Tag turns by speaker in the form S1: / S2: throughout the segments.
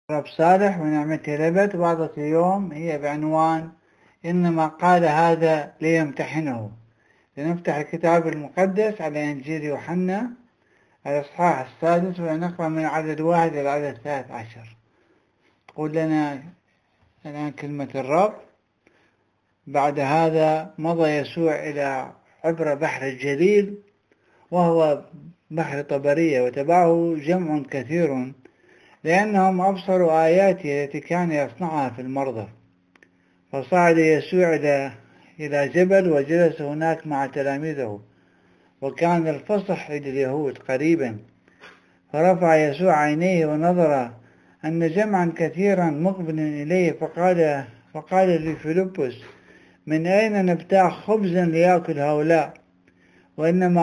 S1: رب صالح ونعمته لبت. وعظة اليوم هي بعنوان إنما قال هذا ليمتحنه. لنفتح الكتاب المقدس على إنجيل يوحنا الإصحاح 6 ونقرأ من العدد 1 إلى العدد 13. تقول لنا الآن كلمة الرب: بعد هذا مضى يسوع إلى عبر بحر الجليل وهو بحر طبرية، وتبعه جمع كثير لأنهم أبصروا آياته التي كان يصنعها في المرضى. فصعد يسوع إلى جبل وجلس هناك مع تلاميذه، وكان الفصح عيد اليهود قريبا. فرفع يسوع عينيه ونظر أن جمعا كثيرا مقبل إليه، فقال لفيلبس: من أين نبتاع خبزا ليأكل هؤلاء؟ وإنما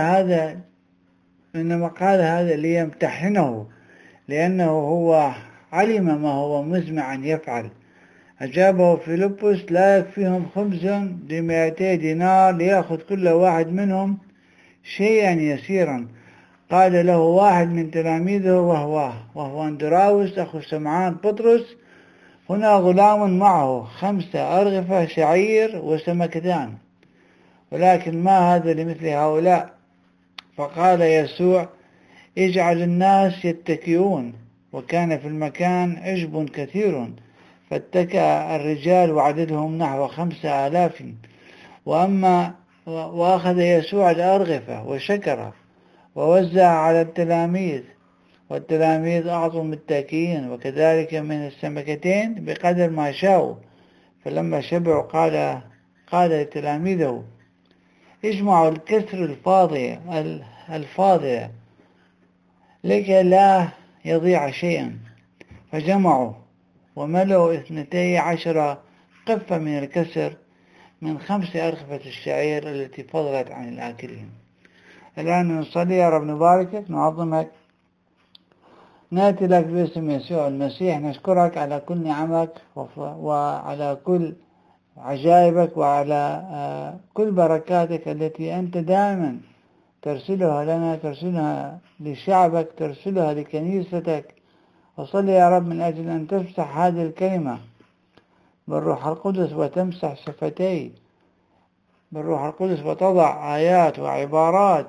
S1: قال هذا ليمتحنه، لأنه هو علم ما هو مزمع أن يفعل. أجابه فيلبس: لا يكفيهم خبز ب200 دينار ليأخذ كل واحد منهم شيئا يسيرا. قال له واحد من تلاميذه وهو أندراوس أخو سمعان بطرس: هنا غلام معه 5 أرغفة شعير وسمكتان، ولكن ما هذا لمثل هؤلاء؟ فقال يسوع: اجعل الناس يتكئون. وكان في المكان عشب كثير، فاتكأ الرجال وعددهم نحو 5000. وأخذ يسوع الأرغفة وشكر ووزع على التلاميذ، والتلاميذ أعطوا متكئين، وكذلك من السمكتين بقدر ما شاءوا. فلما شبعوا قال لتلاميذه: اجمعوا الكسر الفاضية لكي لا يضيع شيئا. فجمعوا وملؤوا 12 قفة من الكسر من 5 أرغفة الشعير التي فضلت عن الآكلين. الآن نصلي: يا رب نباركك، نعظمك، نأتي لك باسم يسوع المسيح، نشكرك على كل نعمك وعلى كل عجائبك وعلى كل بركاتك التي أنت دائما ترسلها لنا، ترسلها لشعبك، ترسلها لكنيستك. وصلي يا رب من أجل أن تفتح هذه الكلمة بالروح القدس وتمسح شفتي بالروح القدس، وتضع آيات وعبارات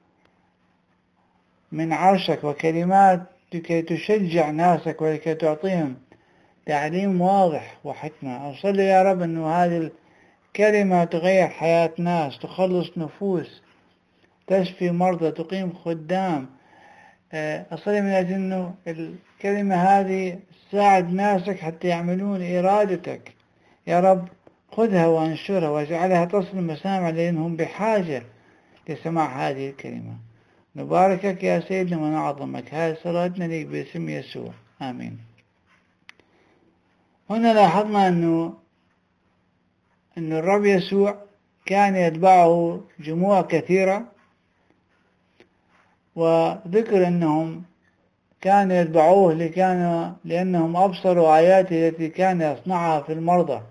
S1: من عرشك وكلمات لكي تشجع ناسك ولكي تعطيهم تعليم واضح وحكمة. أصلي يا رب أن هذه الكلمة تغير حياة ناس، تخلص نفوس، تشفي مرضى، تقيم خدام. أصلي من أجل أنه الكلمة هذه تساعد ناسك حتى يعملون إرادتك. يا رب خذها وانشرها واجعلها تصل مسامع لأنهم بحاجة لسماع هذه الكلمة. نباركك يا سيدنا ونعظمك. هذه صلاتنا لك باسم يسوع، آمين. هنا لاحظنا أنه الرب يسوع كان يتبعه جموع كثيرة، وذكر أنهم كانوا يتبعوه لأنهم أبصروا آياته التي كان يصنعها في المرضى.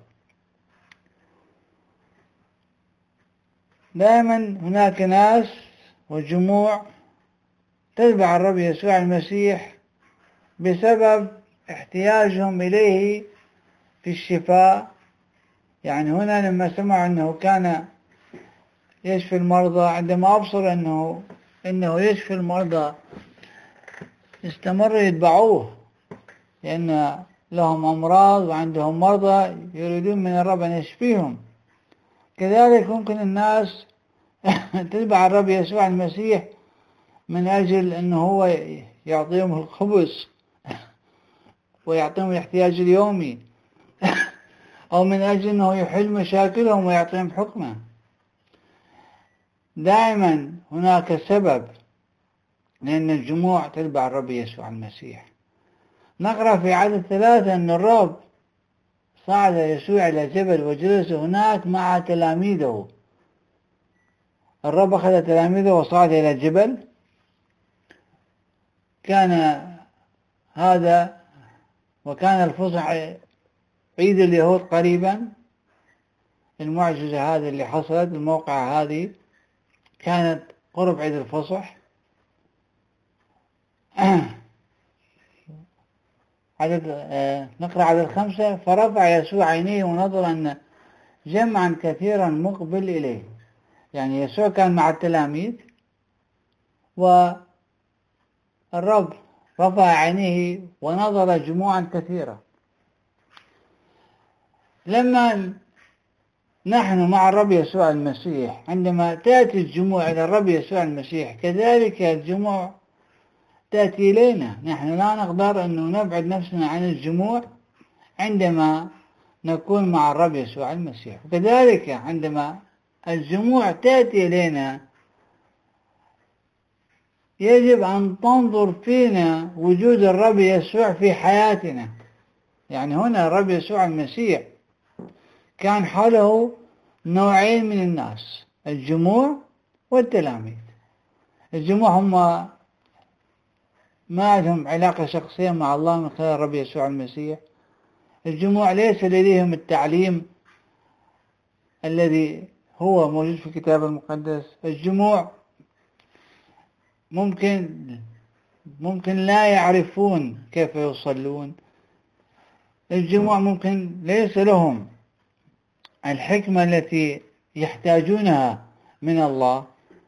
S1: دائما هناك ناس وجموع تتبع الرب يسوع المسيح بسبب احتياجهم إليه في الشفاء. يعني هنا لما سمعوا أنه كان يشفي المرضى، عندما أبصر أنه يشفي المرضى استمروا يتبعوه، لأن لهم أمراض وعندهم مرضى يريدون من الرب أن يشفيهم. كذلك ممكن الناس تتبع الرب يسوع المسيح من أجل أنه هو يعطيهم الخبز ويعطيهم الاحتياج اليومي أو من أجل أنه يحل مشاكلهم ويعطيهم حكمة. دائما هناك سبب لأن الجموع تتبع الرب يسوع المسيح. نقرأ في عدد 3 أن الرب صعد يسوع إلى جبل وجلس هناك مع تلاميذه. الرب أخذ تلاميذه وصعد إلى الجبل. وكان الفصح عيد اليهود قريبا. المعجزة هذه اللي حصلت، الموقع هذه كانت قرب عيد الفصح. نقرأ عدد 5: فرفع يسوع عينيه ونظر أن جمعا كثيرا مقبل إليه. يعني يسوع كان مع التلاميذ، والرب رفع عينيه ونظر جموعا كثيرة. لما نحن مع الرب يسوع المسيح، عندما تأتي الجموع إلى الرب يسوع المسيح، كذلك الجموع تأتي إلينا. نحن لا نقدر أن نبعد نفسنا عن الجموع عندما نكون مع الرب يسوع المسيح. وكذلك عندما الجموع تأتي إلينا يجب أن تنظر فينا وجود الرب يسوع في حياتنا. يعني هنا الرب يسوع المسيح كان حوله نوعين من الناس: الجموع والتلاميذ. الجموع هم ما عندهم علاقة شخصية مع الله من خلال الرب يسوع المسيح. الجموع ليس لديهم التعليم الذي هو موجود في الكتاب المقدس. الجموع ممكن لا يعرفون كيف يصلون. الجموع ممكن ليس لهم الحكمة التي يحتاجونها من الله.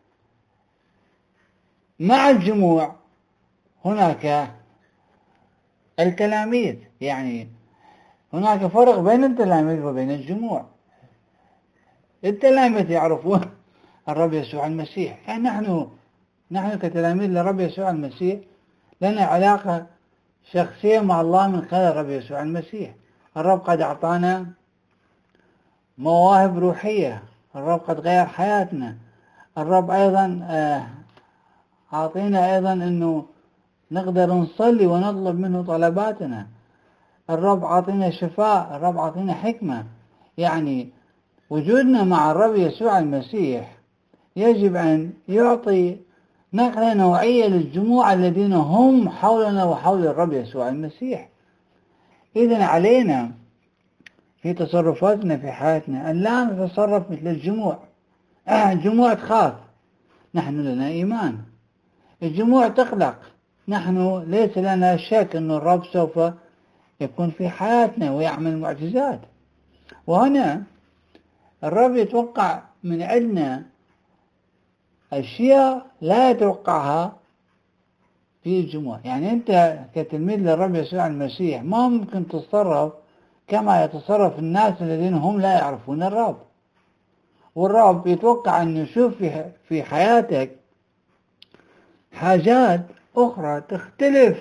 S1: مع الجموع هناك التلاميذ، يعني هناك فرق بين التلاميذ وبين الجموع. التلاميذ يعرفون الرب يسوع المسيح. يعني نحن كتلاميذ للرب يسوع المسيح لنا علاقة شخصية مع الله من خلال الرب يسوع المسيح. الرب قد أعطانا مواهب روحية، الرب قد غير حياتنا. الرب أيضا أعطينا أيضا أنه نقدر نصلي ونطلب منه طلباتنا. الرب أعطينا شفاء، الرب أعطينا حكمة. يعني وجودنا مع الرب يسوع المسيح يجب أن يعطي نقلة نوعية للجموع الذين هم حولنا وحول الرب يسوع المسيح. إذن علينا في تصرفاتنا في حياتنا أن لا نتصرف مثل الجموع. الجموع تخاف، نحن لنا إيمان. الجموع تقلق، نحن ليس لنا شك أن الرب سوف يكون في حياتنا ويعمل معجزات. وهنا الرب يتوقع من عندنا أشياء لا يتوقعها في الجموع. يعني أنت كتلميذ للرب يسوع المسيح ما ممكن تتصرف كما يتصرف الناس الذين هم لا يعرفون الرب. والرب يتوقع أن يشوف في حياتك حاجات أخرى تختلف،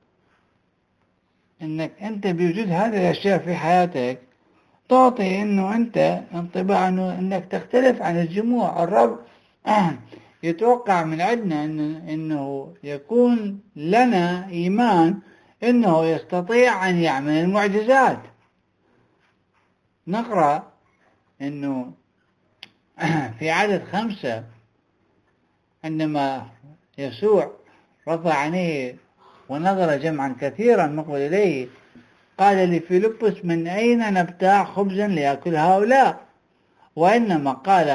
S1: أنك أنت بوجود هذه الأشياء في حياتك تعطي أنه أنت انطباع أنك تختلف عن الجموع. الرب يتوقع من عندنا أنه يكون لنا إيمان أنه يستطيع أن يعمل المعجزات. نقرأ أنه في عدد 5 عندما يسوع رفع عينيه ونظر جمعا كثيرا مقبل إليه قال لفيلبس: من أين نبتاع خبزا ليأكل هؤلاء؟ وإنما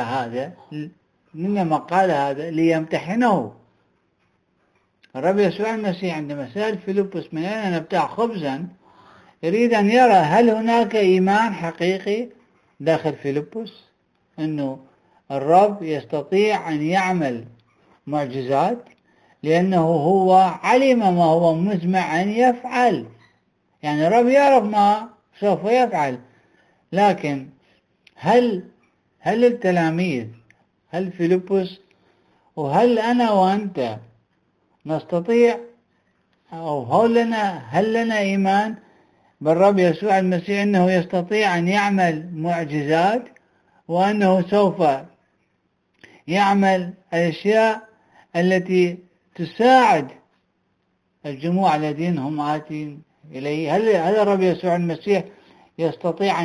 S1: قال هذا ليمتحنه. الرب يسوع المسيح عندما سأل فيلبس من أين نبتاع خبزا يريد أن يرى هل هناك إيمان حقيقي داخل فيلبس أنه الرب يستطيع أن يعمل معجزات، لأنه هو علم ما هو مزمع أن يفعل. يعني الرب يعرف ما سوف يفعل. لكن هل التلاميذ، هل فيلبس، وهل أنا وأنت نستطيع، أو هل لنا إيمان بالرب يسوع المسيح أنه يستطيع أن يعمل معجزات وأنه سوف يعمل الأشياء التي تساعد الجموع الذين هم آتين إليه؟ هل الرب يسوع المسيح يستطيع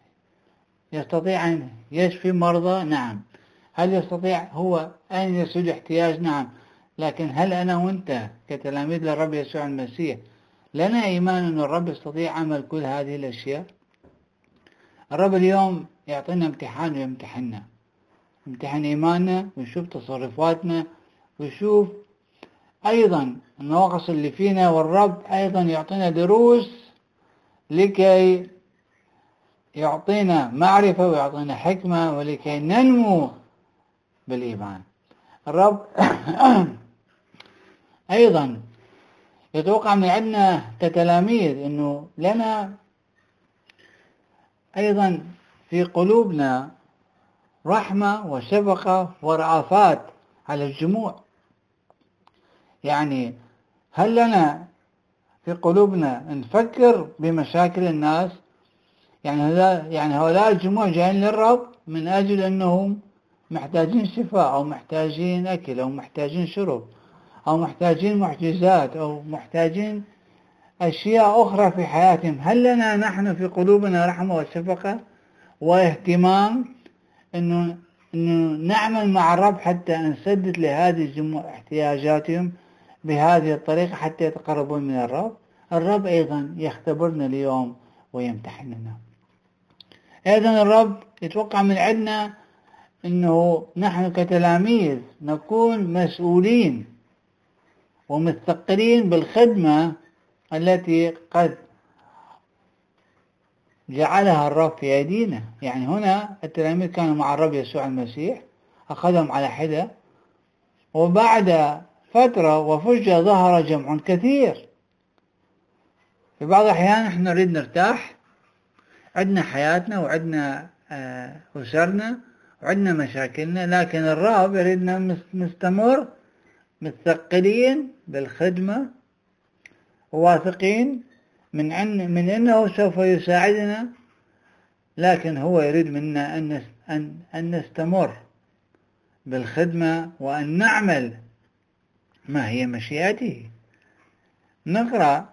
S1: أن يشفي مرضى؟ نعم. هل يستطيع هو أن يسد احتياج؟ نعم. لكن هل أنا وأنت كتلاميذ للرب يسوع المسيح لنا إيمان أن الرب يستطيع عمل كل هذه الأشياء؟ الرب اليوم يعطينا امتحان ويمتحننا، امتحان إيماننا ويشوف تصرفاتنا ويشوف أيضا النواقص اللي فينا، والرب أيضا يعطينا دروس لكي يعطينا معرفة ويعطينا حكمة ولكي ننمو بالإيمان. الرب أيضا يتوقع من عندنا كتلاميذ أنه لنا أيضا في قلوبنا رحمة وشفقة ورأفات على الجموع. يعني هل لنا في قلوبنا نفكر بمشاكل الناس؟ يعني هؤلاء الجموع جايين للرب من أجل أنهم محتاجين شفاء أو محتاجين أكل أو محتاجين شرب أو محتاجين معجزات أو محتاجين أشياء أخرى في حياتهم. هل لنا نحن في قلوبنا رحمة وشفقة واهتمام أنه نعمل مع الرب حتى نسدد لهذه الجموع احتياجاتهم بهذه الطريقة حتى يتقربون من الرب؟ الرب أيضا يختبرنا اليوم ويمتحننا. أيضا الرب يتوقع من عندنا أنه نحن كتلاميذ نكون مسؤولين ومستقلين بالخدمة التي قد جعلها الرب في أيدينا. يعني هنا التلاميذ كانوا مع الرب يسوع المسيح، أخذهم على حدة، وبعد فترة وفجأة ظهر جمع كثير. في بعض الأحيان نحن نريد نرتاح، عندنا حياتنا وعندنا أسرنا وعندنا مشاكلنا، لكن الرب يريدنا نستمر مستقلين بالخدمة وواثقين من أنه سوف يساعدنا، لكن هو يريد منا أن نستمر بالخدمة وأن نعمل ما هي مشيئته. نقرأ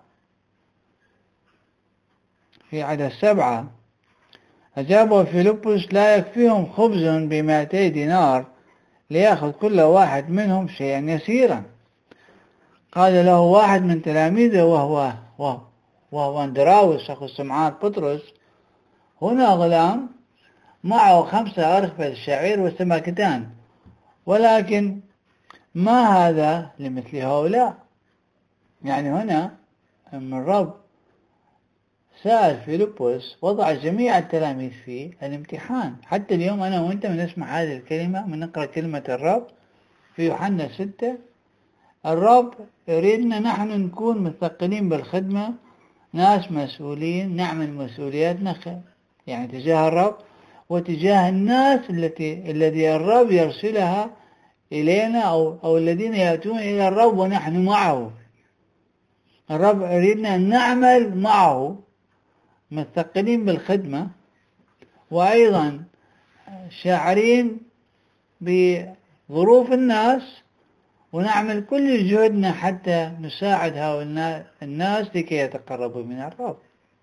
S1: في عدد 7: أجابه فيلبس: لا يكفيهم خبز ب200 دينار ليأخذ كل واحد منهم شيئا يسيرا. قال له واحد من تلاميذه وهو أندراوس أخو سمعان بطرس: هنا غلام معه 5 أرغفة شعير و2 ولكن ما هذا لمثل هؤلاء. يعني هنا من الرب سأل فيلبس وضع جميع التلاميذ في الامتحان. حتى اليوم أنا وأنت بنسمع هذه الكلمة، بنقرأ كلمة الرب في يوحنا 6. الرب يريدنا نحن نكون مثقلين بالخدمة، ناس مسؤولين، نعمل مسؤولياتنا يعني تجاه الرب وتجاه الناس الذي الرب يرسلها إلينا أو الذين يأتون إلى الرب ونحن معه. الرب يريدنا أن نعمل معه مثقلين بالخدمة، وأيضا شاعرين بظروف الناس، ونعمل كل جهدنا حتى نساعد هؤلاء الناس لكي يتقربوا من الرب.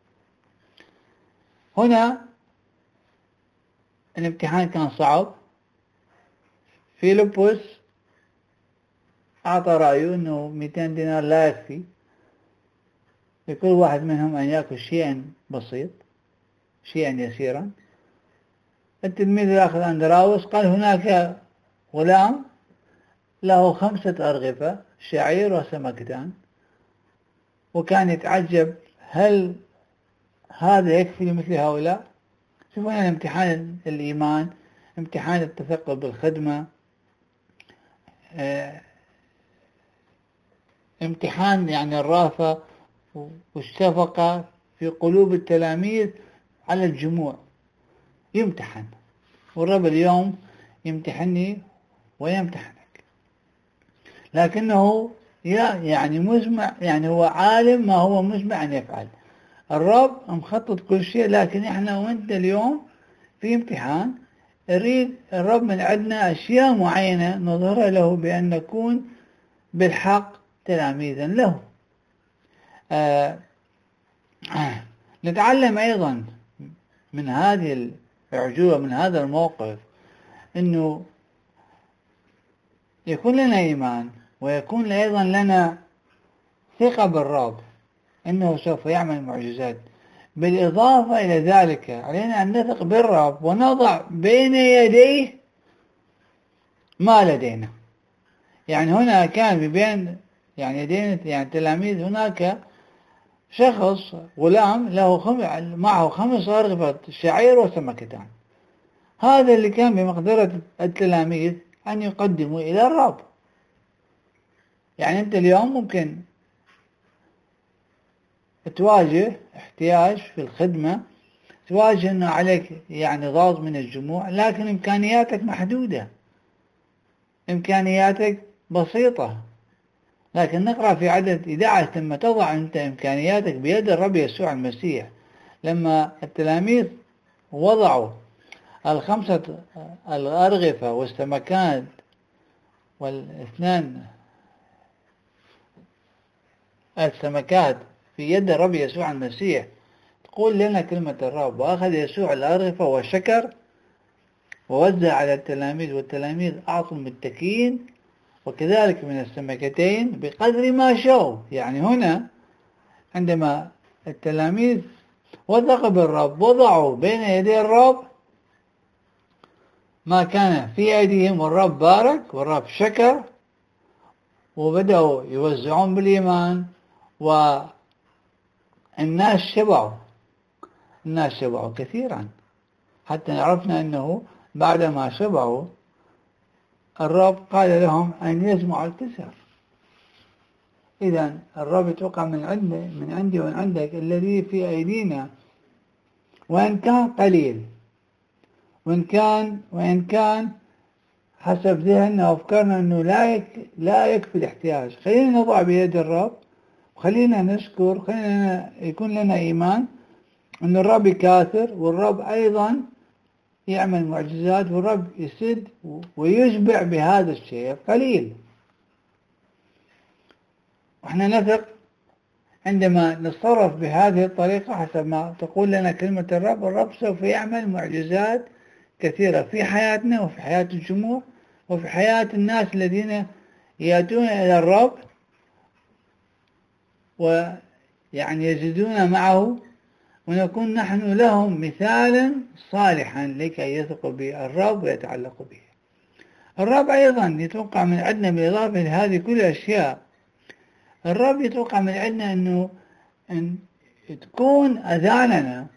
S1: هنا الامتحان كان صعب. فيلبس أعطى رأيه أنه 200 دينار لا يكفي لكل واحد منهم أن يأكل شيئا بسيط، شيئا يسيرا. التلميذ الآخر أندراوس قال هناك غلام له 5 أرغفة شعير و2، وكان يتعجب هل هذا يكفي لمثل هؤلاء؟ شوفوا هنا امتحان الإيمان، امتحان التثقل بالخدمة، امتحان يعني الرأفة والشفقة في قلوب التلاميذ على الجموع. يمتحن، والرب اليوم يمتحني ويمتحنك، لكنه يعني مزمع، يعني هو عالم ما هو مزمع أن يفعل. الرب مخطط كل شيء، لكن احنا وانت اليوم في امتحان. يريد الرب من عندنا أشياء معينة نظهرها له بأن نكون بالحق تلاميذا له. نتعلم أيضا من هذه الأعجوبة، من هذا الموقف، أنه يكون لنا إيمان ويكون أيضا لنا ثقة بالرب أنه سوف يعمل معجزات. بالإضافة إلى ذلك علينا أن نثق بالرب ونضع بين يديه ما لدينا. يعني هنا كان بين يعني يعني التلاميذ هناك شخص غلام له معه 5 أرغفة شعير وسمكتان. هذا اللي كان بمقدرة التلاميذ أن يقدموا إلى الرب. يعني أنت اليوم ممكن تواجه احتياج في الخدمة، تواجه أنه عليك يعني ضغط من الجموع، لكن إمكانياتك محدودة، إمكانياتك بسيطة. لكن نقرأ في عدد 11: ثم تضع أنت إمكانياتك بيد الرب يسوع المسيح. لما التلاميذ وضعوا 5 الأرغفة والسمكات وال2 السمكات في يد الرب يسوع المسيح، تقول لنا كلمة الرب: وأخذ يسوع الأرغفة وشكر ووزع على التلاميذ، والتلاميذ أعطوا متكئين، وكذلك من السمكتين بقدر ما شاءوا. يعني هنا عندما التلاميذ وثقوا بالرب، وضعوا بين يدي الرب ما كان في أيديهم، والرب بارك والرب شكر، وبدأوا يوزعون بالإيمان، والناس شبعوا. الناس شبعوا كثيرا، حتى عرفنا أنه بعدما شبعوا الرب قال لهم أن يجمعوا الكسر. إذن الرب يتوقع من عندي ومن عندك الذي في أيدينا، وإن كان قليل، وإن كان حسب ذهننا وأفكارنا أنه لا يكفي الاحتياج، خلينا نضع بيد الرب، وخلينا نشكر، خلينا يكون لنا إيمان أن الرب يكاثر، والرب أيضا يعمل معجزات، والرب يسد ويشبع بهذا الشيء القليل. وإحنا نثق عندما نتصرف بهذه الطريقة حسب ما تقول لنا كلمة الرب سوف يعمل معجزات كثيرة في حياتنا، وفي حياة الجموع، وفي حياة الناس الذين يأتون إلى الرب ويعني يجدون معه، ونكون نحن لهم مثالا صالحا لكي يثقوا بالرب ويتعلقوا به. الرب أيضا يتوقع من عندنا بالإضافة لهذه كل الأشياء، الرب يتوقع من عندنا أن تكون أذاننا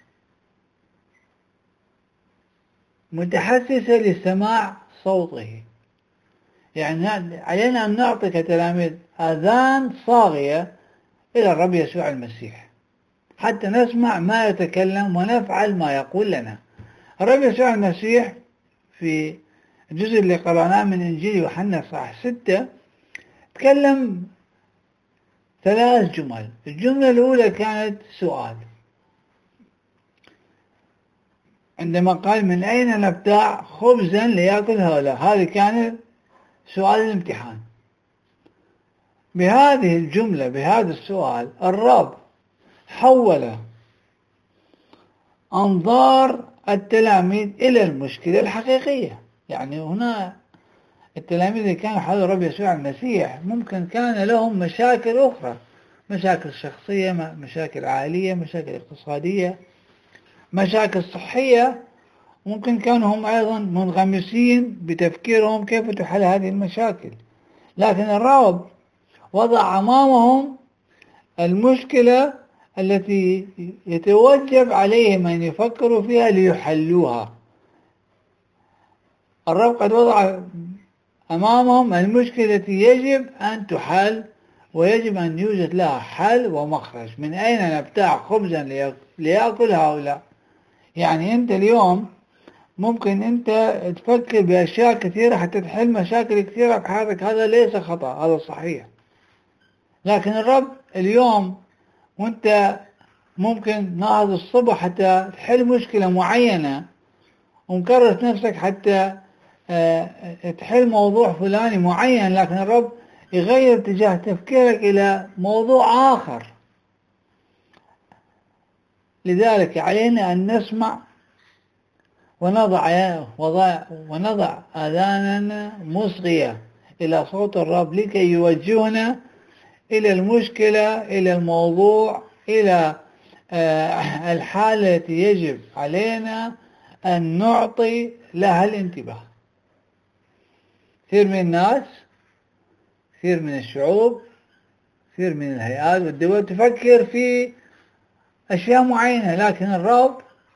S1: متحسسة لسماع صوته. يعني علينا أن نعطي كتلاميذ آذان صاغية إلى الرب يسوع المسيح، حتى نسمع ما يتكلم ونفعل ما يقول لنا. الرب يسوع المسيح في الجزء اللي قرأناه من إنجيل يوحنا صح 6 تكلم 3 جمل. الجملة الأولى كانت سؤال، عندما قال: من أين نبتاع خبزا ليأكل هؤلاء؟ هذا كان سؤال الامتحان. بهذه الجملة، بهذا السؤال، الرب حول أنظار التلاميذ إلى المشكلة الحقيقية. يعني هنا التلاميذ اللي كانوا حول الرب يسوع المسيح ممكن كان لهم مشاكل أخرى، مشاكل شخصية، مشاكل عائلية، مشاكل اقتصادية، مشاكل صحية. ممكن كانوا هم أيضا منغمسين بتفكيرهم كيف تحل هذه المشاكل، لكن الرب وضع أمامهم المشكلة التي يتوجب عليهم أن يفكروا فيها ليحلوها. الرب قد وضع أمامهم المشكلة التي يجب أن تحل، ويجب أن يوجد لها حل ومخرج. من أين نبتاع خبزا ليأكل هؤلاء؟ يعني أنت اليوم ممكن أنت تفكر بأشياء كثيرة حتى تحل مشاكل كثيرة في حياتك، هذا ليس خطأ، هذا صحيح. لكن الرب اليوم وأنت ممكن نهض الصبح حتى تحل مشكلة معينة، ومكرس نفسك حتى تحل موضوع فلاني معين، لكن الرب يغير اتجاه تفكيرك إلى موضوع آخر. لذلك علينا أن نسمع ونضع آذاننا مصغية إلى صوت الرب لكي يوجهنا إلى المشكلة، إلى الموضوع، إلى الحالة التي يجب علينا أن نعطي لها الانتباه. كثير من الناس، كثير من الشعوب كثير من الهيئات والدول تفكر في أشياء معينة، لكن الرب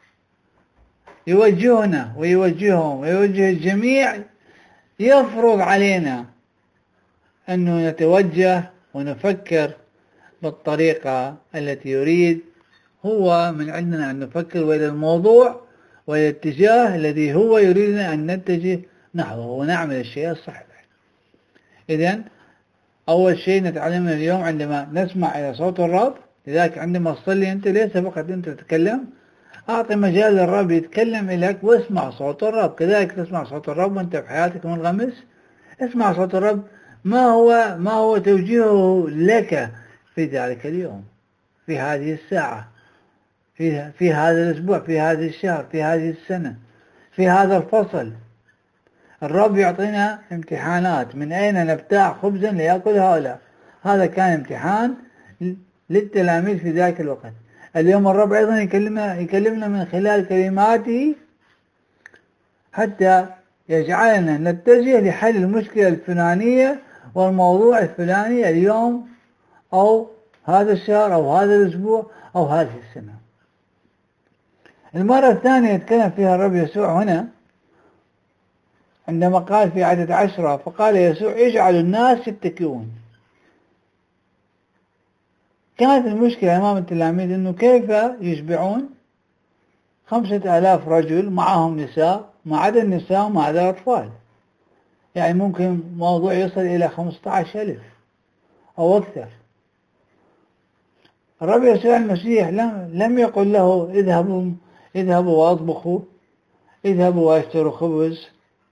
S1: يوجهنا ويوجههم ويوجه الجميع، يفرض علينا أنه نتوجه ونفكر بالطريقة التي يريد هو من عندنا أن نفكر، وإلى الموضوع وإلى الاتجاه الذي هو يريدنا أن نتجه نحوه ونعمل الشيء الصحيح. إذن أول شيء نتعلمه اليوم عندما نسمع إلى صوت الرب، لذلك عندما تصلي أنت ليس فقط أنت تتكلم، أعطي مجال للرب يتكلم إليك واسمع صوت الرب. كذلك تسمع صوت الرب وأنت في حياتك منغمس، اسمع صوت الرب ما هو توجيهه لك في ذلك اليوم، في هذه الساعة، في هذا الأسبوع، في هذا الشهر، في هذه السنة، في هذا الفصل. الرب يعطينا امتحانات، من أين نبتاع خبزا ليأكل هؤلاء. هذا كان امتحان للتلاميذ في ذاك الوقت. اليوم الرب أيضا يكلمنا من خلال كلماته حتى يجعلنا نتجه لحل المشكلة الفلانية والموضوع الفلاني اليوم أو هذا الشهر أو هذا الأسبوع أو هذه السنة. المرة الثانية يتكلم فيها الرب يسوع هنا عندما قال في عدد 10، فقال يسوع اجعلوا الناس يتكئون. كانت المشكلة أمام التلاميذ أنه كيف يشبعون 5000 رجل معهم نساء، ما عدا النساء وما عدا الأطفال، يعني ممكن موضوع يصل إلى 15,000 أو أكثر. الرب يسوع المسيح لم يقل له اذهبوا واطبخوا، اذهبوا واشتروا خبز،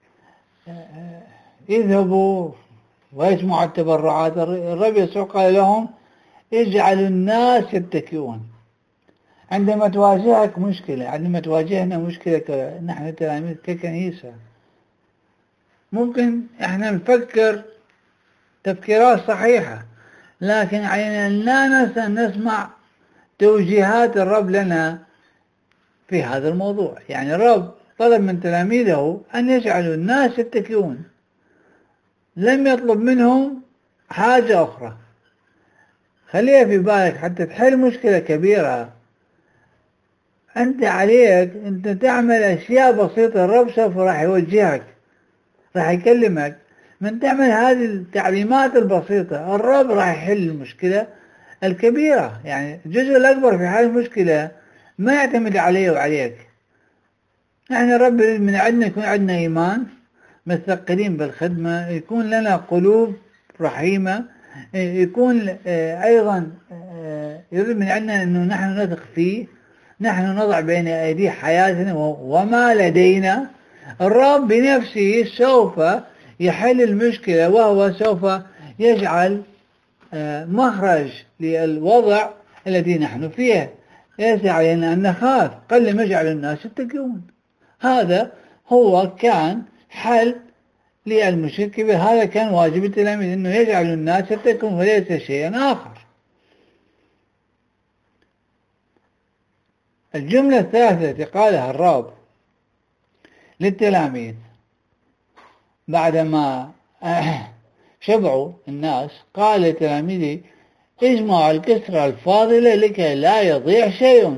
S1: اذهبوا ويجمعوا التبرعات. الرب يسوع قال لهم اجعلوا الناس يتكئون. عندما تواجهك مشكلة، عندما تواجهنا مشكلة نحن تلاميذ ككنيسة، ممكن احنا نفكر تفكيرات صحيحة، لكن علينا لا نسمع توجيهات الرب لنا في هذا الموضوع. يعني الرب طلب من تلاميذه أن يجعلوا الناس يتكئون، لم يطلب منهم حاجة أخرى. خليها في بالك حتى تحل مشكلة كبيرة، أنت عليك أنت تعمل أشياء بسيطة. الرب سوف راح يوجهك، راح يكلمك من تعمل هذه التعليمات البسيطة، الرب راح يحل المشكلة الكبيرة. يعني الجزء الأكبر في هذه المشكلة ما يعتمد علي وعليك. نحن الرب يريد من عندنا يكون عندنا إيمان، مستقلين بالخدمة، يكون لنا قلوب رحيمة، يكون أيضا يريد من عندنا أنه نحن نثق فيه، نحن نضع بين أيديه حياتنا وما لدينا. الرب بنفسه سوف يحل المشكلة، وهو سوف يجعل مخرج للوضع الذي نحن فيه. ليس علينا أن نخاف، قل لم يجعل الناس يتقون. هذا هو كان حل للمشكلة الكبير، هذا كان واجب التلاميذ أنه يجعل الناس يتقون وليس شيئا آخر. الجملة الثالثة التي قالها الرب للتلاميذ بعدما شبعوا الناس، قال لتلاميذه اجمعوا الكسرة الفاضلة لكي لا يضيع شيء.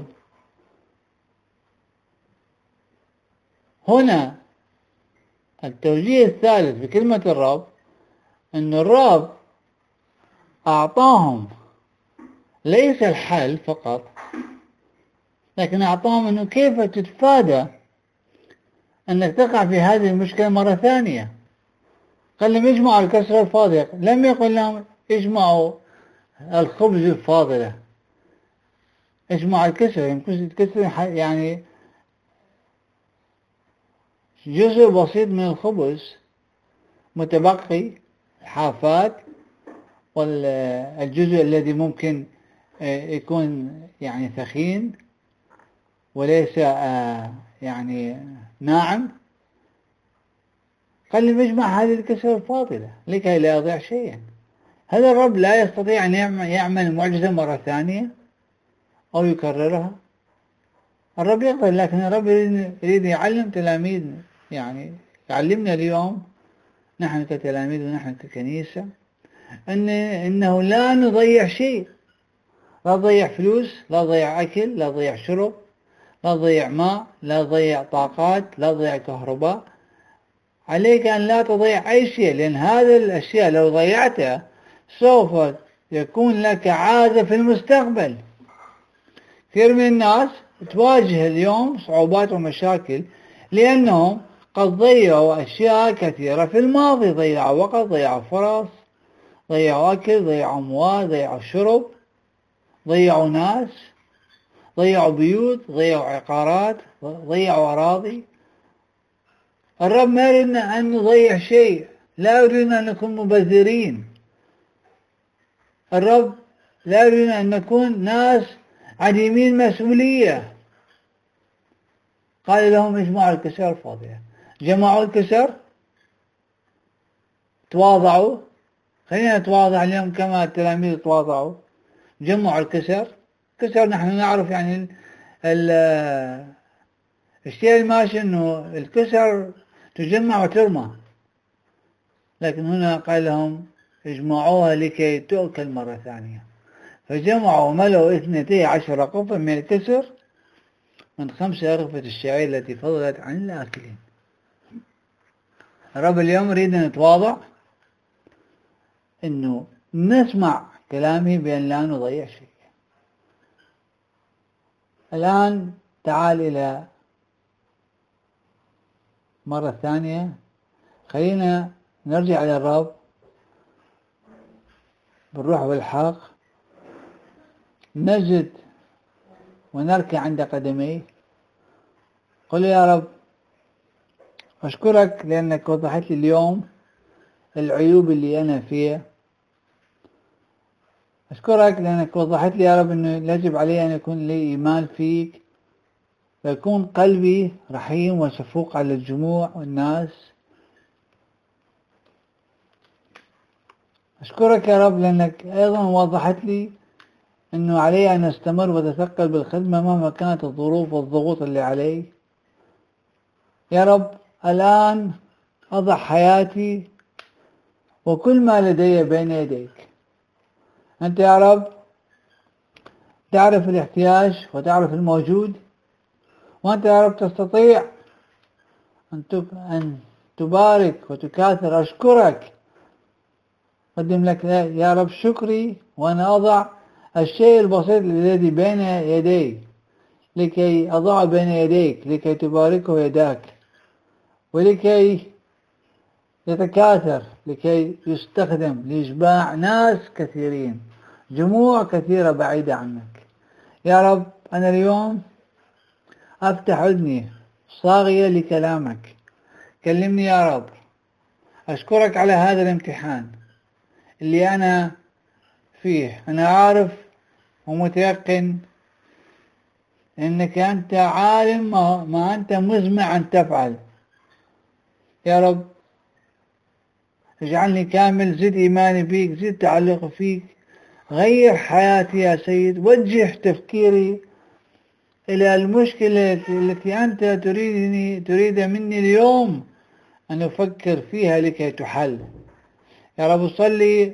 S1: هنا التوجيه الثالث بكلمة الرب أن الرب أعطاهم ليس الحل فقط، لكن أعطاهم أنه كيف تتفادى أنك تقع في هذه المشكلة مرة ثانية. قال لهم اجمعوا الكسرة الفاضلة، لم يقل لهم اجمعوا الخبز الفاضلة، اجمعوا الكسرة. الكسرة يعني جزء بسيط من الخبز متبقي، حافات، والجزء الذي ممكن يكون يعني ثخين وليس يعني ناعم. قال لي اجمع هذه الكسرة الفاضلة لكي لا يضيع شيئا. هذا الرب لا يستطيع أن يعمل معجزة مرة ثانية أو يكررها. الرب يقدر، لكن الرب يريد يعلم تلاميذنا، يعني يعلمنا اليوم نحن كتلاميذ ونحن ككنيسة إنه لا نضيع شيء، لا نضيع فلوس، لا نضيع أكل، لا نضيع شرب، لا تضيع ماء، لا تضيع طاقات، لا تضيع كهرباء. عليك أن لا تضيع أي شيء، لأن هذه الأشياء لو ضيعتها سوف يكون لك عادة في المستقبل. كثير من الناس تواجه اليوم صعوبات ومشاكل لأنهم قد ضيعوا أشياء كثيرة في الماضي، ضيعوا وقت، ضيعوا فرص، ضيعوا أكل، ضيعوا أموال، ضيعوا شرب، ضيعوا ناس، ضيعوا بيوت، ضيعوا عقارات، ضيعوا أراضي. الرب ما يريدنا أن نضيع شيء، لا يريدنا أن نكون مبذرين. الرب لا يريدنا أن نكون ناس عديمين مسؤولية. قال لهم اجمعوا الكسر فاضية، جمعوا الكسر، تواضعوا. خلينا نتواضع اليوم كما التلاميذ تواضعوا، جمعوا الكسر. كسر نحن نعرف يعني الشيء الماشي انه الكسر تجمع وترمى، لكن هنا قال لهم اجمعوها لكي تؤكل مرة ثانية. فجمعوا وملوا 12 قفا من الكسر من 5 أرغفة الشعير التي فضلت عن الآكلين. الرب اليوم يريد أن نتواضع، إنه نسمع كلامه بأن لا نضيع شيء. الآن تعال إلى مرة ثانية، خلينا نرجع إلى الرب بالروح والحق، نجد ونركع عند قدميه. قل يا رب أشكرك لأنك وضحت لي اليوم العيوب اللي أنا فيها. أشكرك لأنك وضحت لي يا رب أنه يجب علي أن يكون لي إيمان فيك، ويكون قلبي رحيم وشفوق على الجموع والناس. أشكرك يا رب لأنك أيضا وضحت لي أنه علي أن أستمر وأتثقل بالخدمة مهما كانت الظروف والضغوط اللي علي. يا رب الآن أضع حياتي وكل ما لدي بين يديك. أنت يا رب تعرف الاحتياج وتعرف الموجود، وأنت يا رب تستطيع أن تبارك وتكاثر. أشكرك، أقدم لك يا رب شكري، وأنا أضع الشيء البسيط الذي بين يدي لكي أضعه بين يديك، لكي تباركه يداك، ولكي يتكاثر، لكي يستخدم لإشباع ناس كثيرين، جموع كثيرة بعيدة عنك. يا رب أنا اليوم أفتح أذني صاغية لكلامك، كلمني يا رب. أشكرك على هذا الامتحان اللي أنا فيه. أنا عارف ومتيقن أنك أنت عالم ما أنت مزمع أن تفعل. يا رب اجعلني كامل، زد إيماني بيك، زد تعلق فيك، غير حياتي يا سيد، وجه تفكيري إلى المشكلة التي أنت تريد مني اليوم أن أفكر فيها لكي تحل. يا رب صلي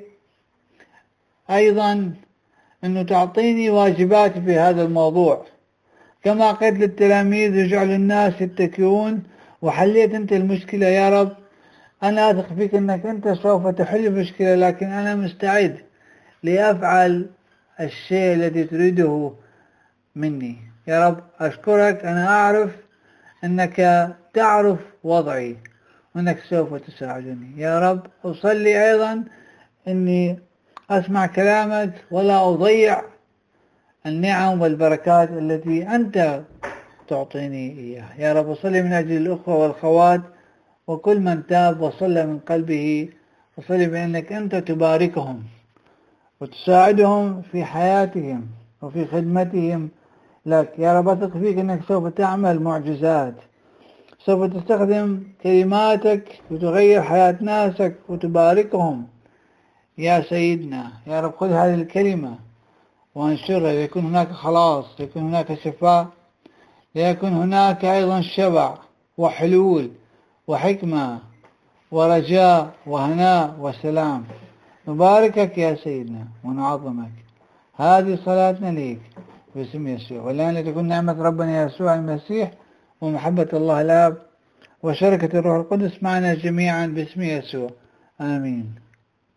S1: أيضا أنه تعطيني واجبات في هذا الموضوع، كما قلت للتلاميذ اجعلوا الناس يتكئون، وحليت أنت المشكلة. يا رب أنا أثق فيك أنك أنت سوف تحل المشكلة، لكن أنا مستعد لأفعل الشيء الذي تريده مني. يا رب أشكرك، أنا أعرف أنك تعرف وضعي وأنك سوف تساعدني. يا رب أصلي أيضا أني أسمع كلامك ولا أضيع النعم والبركات التي أنت تعطيني إياها. يا رب أصلي من أجل الأخوة والأخوات وكل من تاب وصلى من قلبه، أصلي بأنك أنت تباركهم وتساعدهم في حياتهم وفي خدمتهم لك. يا رب أثق فيك أنك سوف تعمل معجزات، سوف تستخدم كلماتك وتغير حياة ناسك وتباركهم يا سيدنا. يا رب خذ هذه الكلمة وانشرها، ليكون هناك خلاص، ليكون هناك شفاء، ليكون هناك أيضا شبع وحلول وحكمة ورجاء وهناء وسلام. نباركك يا سيدنا ونعظمك. هذه صلاتنا ليك باسم يسوع، والآن تكون نعمة ربنا يسوع المسيح ومحبة الله الآب وشركة الروح القدس معنا جميعا باسم يسوع. آمين.